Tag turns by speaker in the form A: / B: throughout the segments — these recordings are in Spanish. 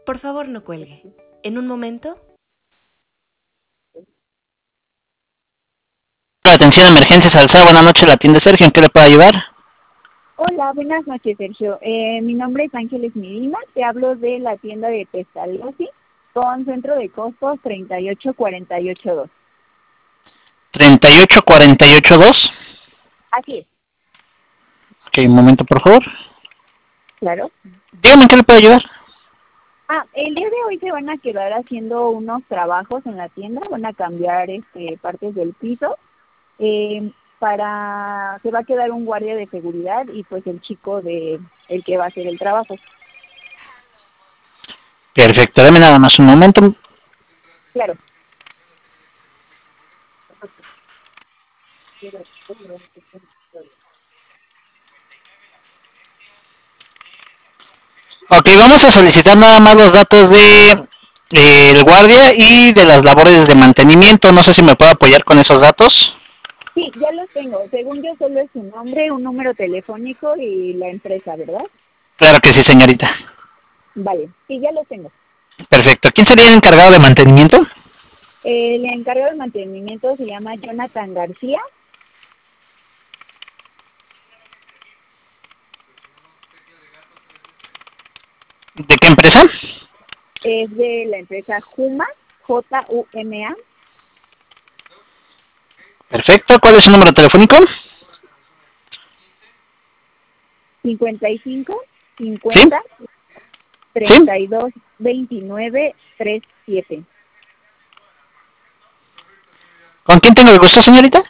A: Por favor, no cuelgue. En un momento.
B: Atención, emergencias, Alzada, buenas noches, la atiende Sergio, ¿en qué le puedo ayudar?
C: Hola, buenas noches, Sergio. Mi nombre es Ángeles Medina, te hablo de la tienda de Pestalozzi con centro de costos 38482.
B: 38482.
C: Así es,
B: Ok, un momento, por favor.
C: claro.
B: Dígame en qué le puedo ayudar.
C: El día de hoy se van a quedar haciendo unos trabajos en la tienda, van a cambiar partes del piso. Se va a quedar un guardia de seguridad y pues el chico el que va a hacer el trabajo.
B: Perfecto, dame nada más un momento.
C: Claro.
B: Ok, vamos a solicitar nada más los datos de el guardia y de las labores de mantenimiento. No sé si me puedo apoyar con esos datos.
C: Sí, ya los tengo. Según yo solo es su nombre, un número telefónico y la empresa, ¿verdad?
B: Claro que sí, señorita.
C: Vale, sí, ya los tengo.
B: Perfecto. ¿Quién sería el encargado de mantenimiento?
C: El encargado del mantenimiento se llama Jonathan García.
B: ¿De qué empresa?
C: Es de la empresa Juma, Juma.
B: Perfecto. ¿Cuál es su número telefónico?
C: 55
B: ¿Sí?
C: 50
B: ¿Sí?
C: 32 29 37.
B: ¿Con quién tengo el gusto, señorita?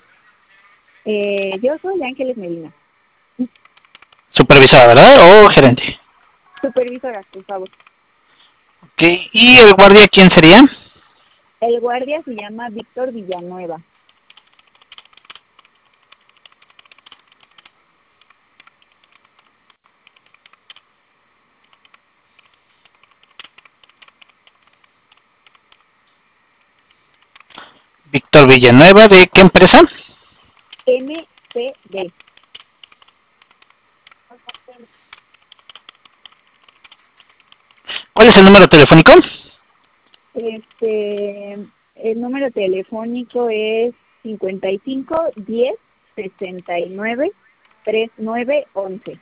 C: Yo soy Ángeles Medina.
B: Supervisora, ¿verdad? ¿O gerente?
C: Supervisora, por favor.
B: Ok. ¿Y el guardia quién sería?
C: El guardia se llama Víctor Villanueva.
B: Víctor Villanueva. ¿De qué empresa?
C: MPD.
B: ¿Cuál es el número telefónico?
C: El número telefónico es 55 10 69 39 11.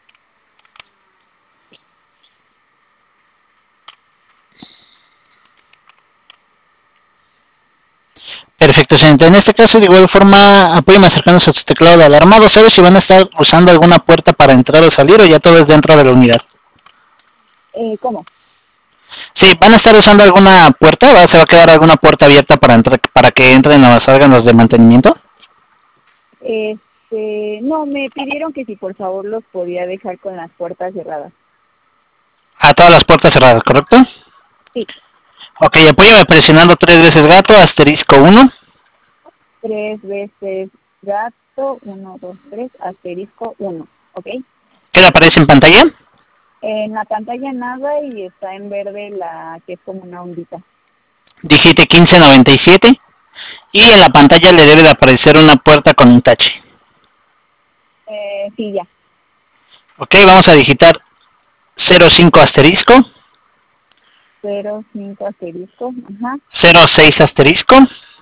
B: Perfecto, señorita. En este caso, de igual forma, apóyeme acercándose a su teclado de alarmado. ¿Sabe si van a estar usando alguna puerta para entrar o salir o ya todo es dentro de la unidad?
C: ¿Cómo?
B: Sí, ¿van a estar usando alguna puerta? ¿Se va a quedar alguna puerta abierta para entrar, para que entren o salgan los de mantenimiento?
C: No, me pidieron que si por favor los podía dejar con las puertas cerradas.
B: A todas las puertas cerradas, ¿correcto?
C: Sí,
B: Ok, apóyame presionando 3 veces gato, asterisco 1.
C: 3 veces gato, 1 2 3 asterisco 1, ¿ok?
B: ¿Qué le aparece en pantalla?
C: En la pantalla nada y está en verde la que es como una ondita.
B: Digite 1597 y en la pantalla le debe de aparecer una puerta con un tache.
C: Sí, ya.
B: Ok, vamos a digitar 05 asterisco,
C: 05 asterisco, ajá.
B: 06 asterisco,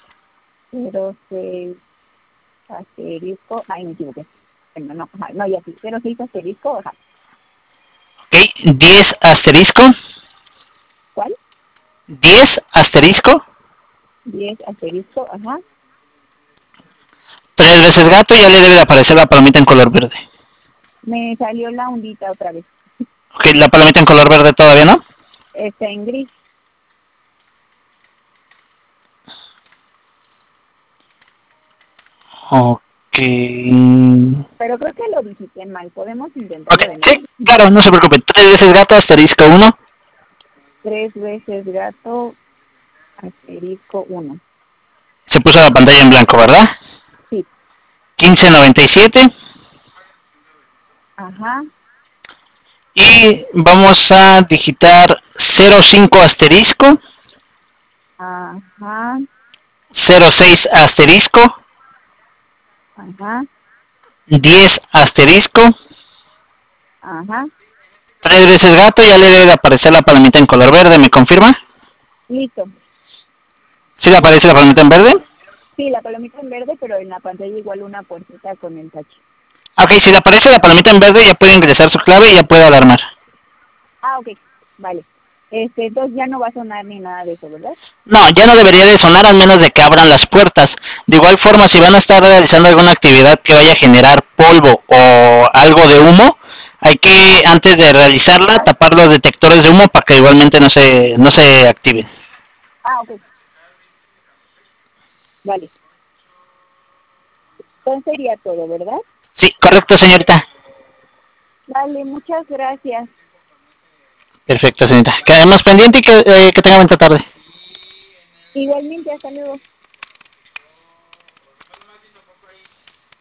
C: 06 asterisco, ay, me equivoqué. Bueno, no, ajá, no, ya sí, 06 asterisco, ajá.
B: ok, 10 asterisco,
C: ¿Cuál?
B: 10 asterisco,
C: 10 asterisco, ajá.
B: 3 veces gato, ya le debe de aparecer la palomita en color verde.
C: Me salió la ondita otra vez.
B: Ok, la palomita en color verde todavía no.
C: Está en gris.
B: Ok.
C: Pero creo que lo visité mal. ¿Podemos
B: Ok,
C: intentarlo de nuevo?
B: sí, claro, no se preocupe. 3 veces gato, asterisco 1.
C: 3 veces gato, asterisco 1.
B: Se puso la pantalla en blanco, ¿verdad?
C: Sí,
B: 1597.
C: ajá,
B: Y vamos a digitar 05 asterisco,
C: ajá,
B: 06 asterisco,
C: ajá,
B: 10 asterisco,
C: ajá,
B: 3 veces gato, ya le debe de aparecer la palomita en color verde, ¿me confirma?
C: Listo.
B: ¿Sí le aparece la palomita en verde?
C: Sí, la palomita en verde, pero en la pantalla igual una puertita con el tache.
B: Ok, si le aparece la palomita en verde, ya puede ingresar su clave y ya puede alarmar.
C: Ah, ok, vale. Entonces ya no va a sonar ni nada de eso, ¿verdad?
B: No, ya no debería de sonar al menos de que abran las puertas. De igual forma, si van a estar realizando alguna actividad que vaya a generar polvo o algo de humo, hay que, antes de realizarla, tapar los detectores de humo para que igualmente no se activen.
C: Ah, ok. Vale. Entonces sería todo, ¿verdad?
B: Sí, correcto, señorita.
C: Vale, muchas gracias.
B: Perfecto, señorita. Quedamos pendiente y que tenga buena tarde.
C: Igualmente, hasta luego.